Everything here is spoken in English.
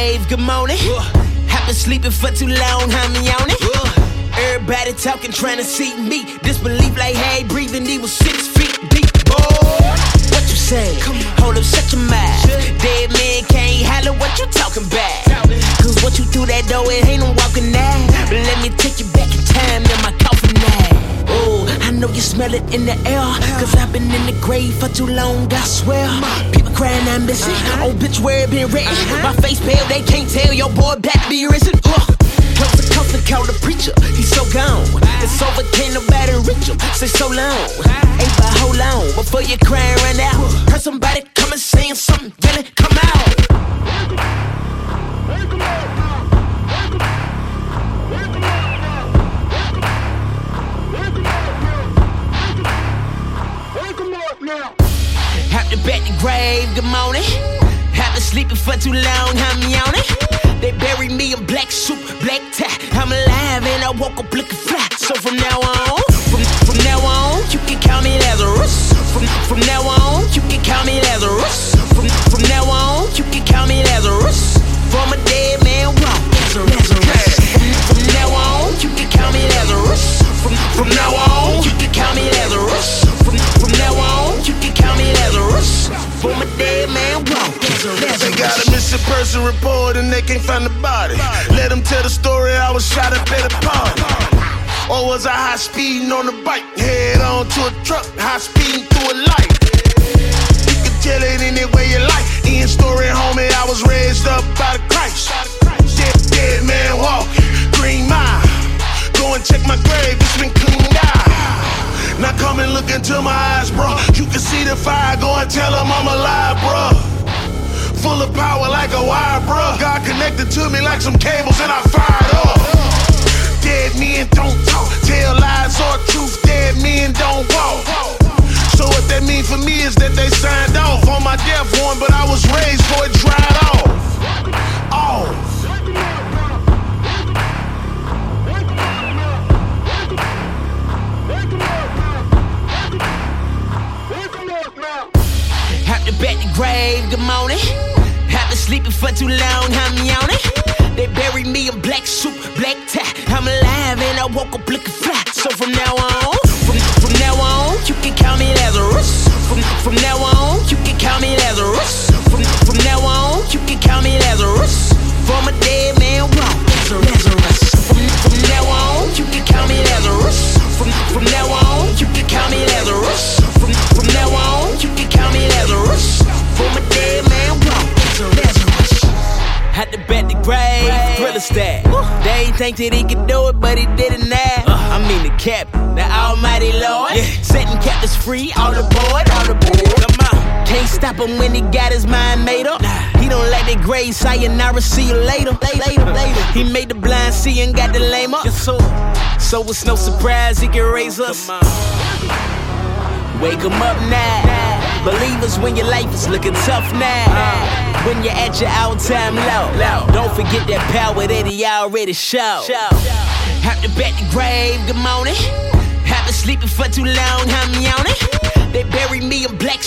grave, good morning. I've been sleeping for too long, I'm yawning. Everybody talking, trying to see me. Disbelief like, hey, breathing, he was 6 feet deep. Boy, what you say? Hold up, shut your mouth. Dead man can't holler, what you talking about? Cause what you threw that door, it ain't no walking now. But let me take you back in time in my coffin now. Oh, I know you smell it in the air. Cause I've been in the grave for too long, I swear. People crying, I'm missing. Oh, bitch, where it been written? My face pale, they can't tell your boy back be risen. Coast to coast and call the preacher, he's so gone. It's over, can't nobody reach him. Say so long, ain't but hold on before you crying run out. Heard somebody come and saying something, really come out. Have to bet the grave, good morning. Have been sleeping for too long, I'm yawning. They buried me in black soup, black tie. I'm alive and I woke up looking fly. So from now on, from now on, you can call me Lazarus. From now on, you can call me Lazarus. From now on, you can call me Lazarus. From a dead man walk, Lazarus. From now on, you can call me Lazarus. From now on, you can call me Lazarus. From now on, you can call me Lazarus. From a dead man walk, Lazarus. They got a missing person report and they can't find the body. Let them tell the story, I was shot up at a party. Or was I high speeding on the bike? Head on to a truck, high speeding through a light. You can tell it any way you like. In story, homie, I was raised up by the Christ. Dead man walking, Green Mile. Go and check my grave, it's been cleaned out. Now come and look into my eyes, bro. You can see the fire, go and tell them I'm alive, bro. Full of power like a wire, bro. God connected to me like some cables and I fired up. Dead men don't talk, tell lies or truth. Dead men don't walk. So what that mean for me is that they signed off on my death warrant, but I was raised for it dried off. Have to bet the grave, good morning. Have been sleeping for too long, I'm yawning. They buried me in black soup, black tie. I'm alive and I woke up looking fly. So from now on, from now on, you can call me Lazarus. From now on, you can call me Lazarus. From now on, you can call me Lazarus. From a dead man walk, Lazarus. From now on, you can call me Lazarus. From now on, you can call me Lazarus. From now on, you can call me Lazarus. From a dead man walk, Lazarus. Had to bet the grave, Thriller stack. They ain't think that he could do it, but he did it now. I mean the captain, the almighty Lord. Setting captives free, all aboard, all aboard. Come on. Can't stop him when he got his mind made up. He don't like that grave, sayonara, see you later. He made the blind see and got the lame up. So it's no surprise he can raise us. Wake him up now. Believers when your life is looking tough now. When you're at your all-time low. Don't forget that power that he already showed. Have to bet the grave, good morning. Have been sleeping for too long, I'm yawning. They buried me in black